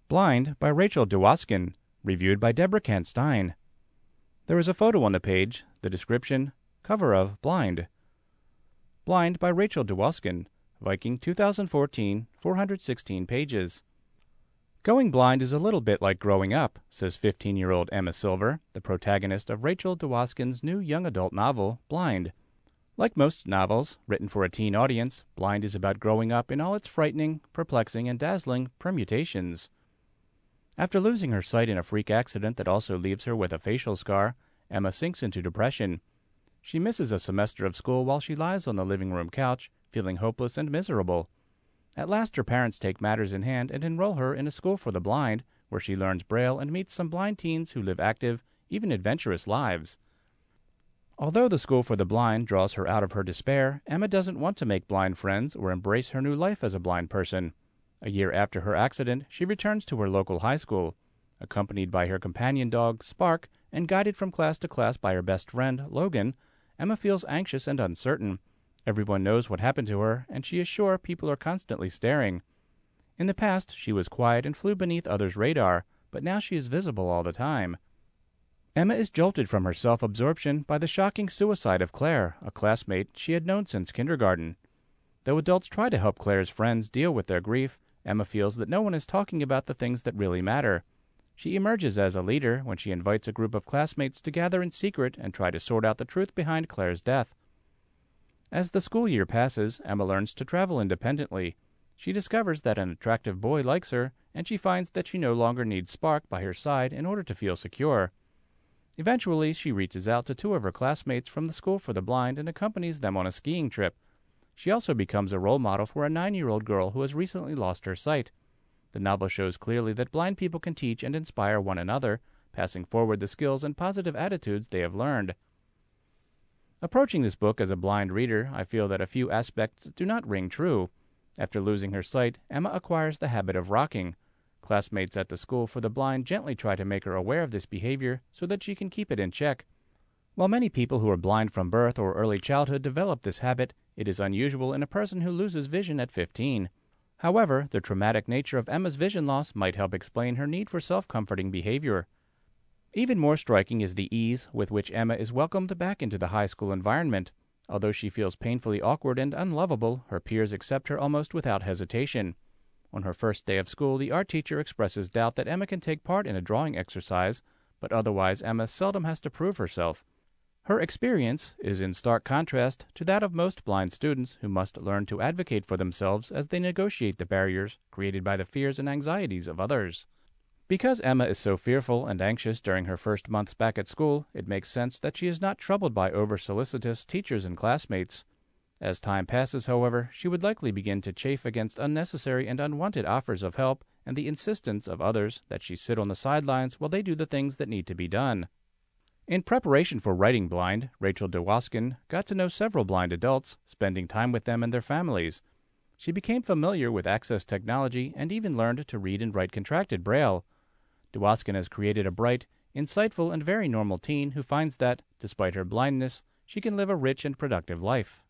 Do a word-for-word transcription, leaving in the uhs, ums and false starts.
Blind by Rachel Dwoskin, reviewed by Deborah Kent Stein. There is a photo on the page, the description, cover of Blind. Blind by Rachel Dwoskin, Viking twenty fourteen, four hundred sixteen pages. Going blind is a little bit like growing up, says fifteen-year-old Emma Silver, the protagonist of Rachel Dwoskin's new young adult novel, Blind. Like most novels written for a teen audience, Blind is about growing up in all its frightening, perplexing, and dazzling permutations. After losing her sight in a freak accident that also leaves her with a facial scar, Emma sinks into depression. She misses a semester of school while she lies on the living room couch, feeling hopeless and miserable. At last her parents take matters in hand and enroll her in a school for the blind, where she learns Braille and meets some blind teens who live active, even adventurous lives. Although the school for the blind draws her out of her despair, Emma doesn't want to make blind friends or embrace her new life as a blind person. A year after her accident, she returns to her local high school. Accompanied by her companion dog, Spark, and guided from class to class by her best friend, Logan, Emma feels anxious and uncertain. Everyone knows what happened to her, and she is sure people are constantly staring. In the past, she was quiet and flew beneath others' radar, but now she is visible all the time. Emma is jolted from her self-absorption by the shocking suicide of Claire, a classmate she had known since kindergarten. Though adults try to help Claire's friends deal with their grief, Emma feels that no one is talking about the things that really matter. She emerges as a leader when she invites a group of classmates to gather in secret and try to sort out the truth behind Claire's death. As the school year passes, Emma learns to travel independently. She discovers that an attractive boy likes her, and she finds that she no longer needs Spark by her side in order to feel secure. Eventually, she reaches out to two of her classmates from the school for the blind and accompanies them on a skiing trip. She also becomes a role model for a nine-year-old girl who has recently lost her sight. The novel shows clearly that blind people can teach and inspire one another, passing forward the skills and positive attitudes they have learned. Approaching this book as a blind reader, I feel that a few aspects do not ring true. After losing her sight, Emma acquires the habit of rocking. Classmates at the school for the blind gently try to make her aware of this behavior so that she can keep it in check. While many people who are blind from birth or early childhood develop this habit, it is unusual in a person who loses vision at fifteen. However, the traumatic nature of Emma's vision loss might help explain her need for self-comforting behavior. Even more striking is the ease with which Emma is welcomed back into the high school environment. Although she feels painfully awkward and unlovable, her peers accept her almost without hesitation. On her first day of school, the art teacher expresses doubt that Emma can take part in a drawing exercise, but otherwise Emma seldom has to prove herself. Her experience is in stark contrast to that of most blind students who must learn to advocate for themselves as they negotiate the barriers created by the fears and anxieties of others. Because Emma is so fearful and anxious during her first months back at school, it makes sense that she is not troubled by over-solicitous teachers and classmates. As time passes, however, she would likely begin to chafe against unnecessary and unwanted offers of help and the insistence of others that she sit on the sidelines while they do the things that need to be done. In preparation for writing Blind, Rachel Dwoskin got to know several blind adults, spending time with them and their families. She became familiar with access technology and even learned to read and write contracted Braille. Dwoskin has created a bright, insightful, and very normal teen who finds that, despite her blindness, she can live a rich and productive life.